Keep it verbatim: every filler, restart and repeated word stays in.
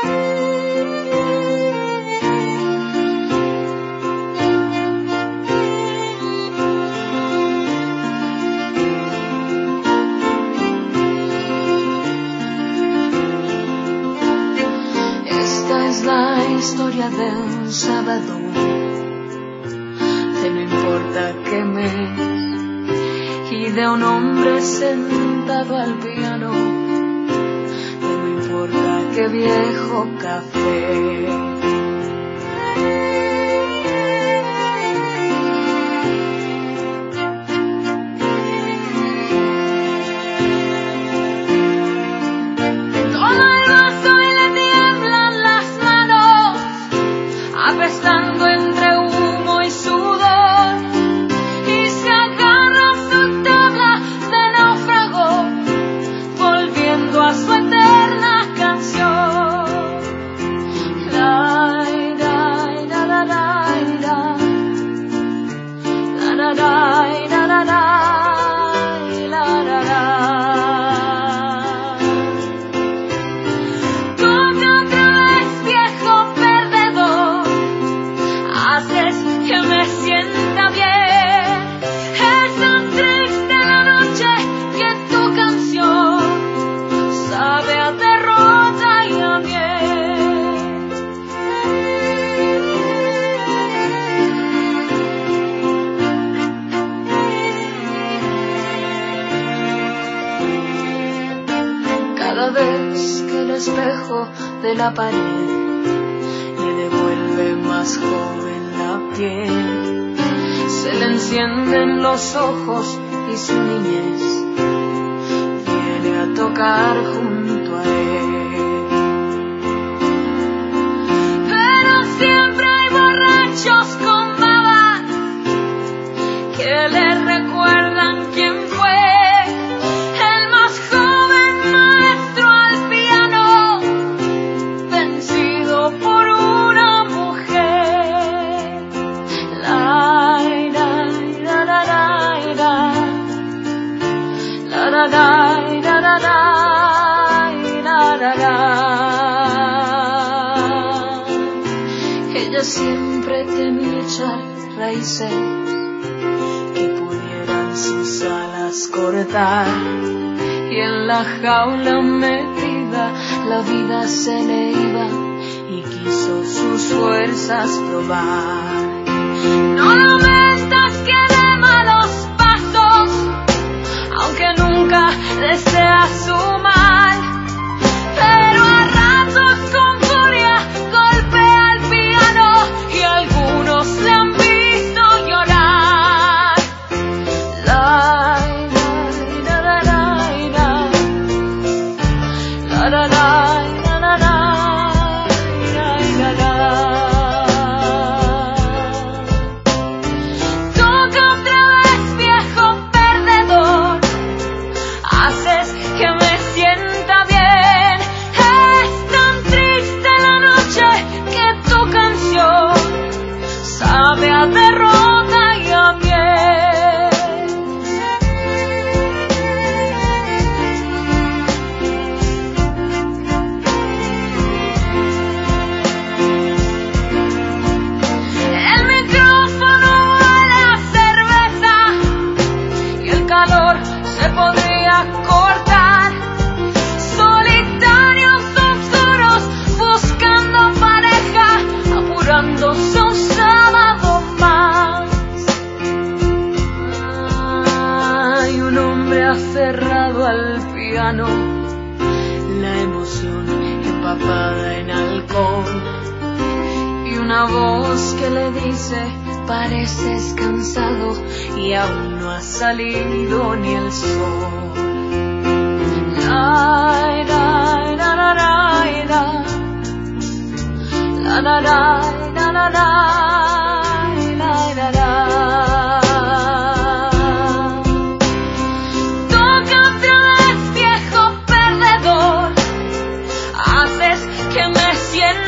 Historia de un sábado, de no importa qué mes, y de un hombre sentado al piano, de no importa qué viejo café. Apestando entre humo y sudor, y se agarra su tabla de náufrago, volviendo a su eterna canción. La, la, la, la, la, la, la, la, la, la, la, la. Que me sienta bien, es tan triste la noche que tu canción sabe a derrota y a miel. Cada vez que el espejo de la pared le devuelve más joven la piel, se le encienden los ojos y su niñez viene a tocar junto a él. Pero siempre hay borrachos con babas que le recuerdan quién fue el más joven maestro al piano, vencido por una mujer. La, la, la, la, la, la, la. Ella siempre temía echar raíces que pudieran sus alas cortar, y en la jaula metida la vida se le iba y quiso sus fuerzas probar. No lo metas que de malos pasos, aunque nunca desea su mal, pero a ratos con furia golpea el piano y algunos le han visto llorar. La, la, la, la, la, la, la, la, la, la, la. Que me sienta bien, es tan triste la noche que tu canción sabe a derrota y a miel. El micrófono huele a cerveza y el calor se podría cortar. Solitarios oscuros buscando pareja, apurándose un sábado más. Hay un hombre aferrado al piano, la emoción empapada en alcohol, y una voz que le dice: pareces cansado y aún no ha salido ni el sol. La, la, la, la, la, la, la, la, la, la, la, la, la. Toca otra vez, viejo perdedor, haces que me sienta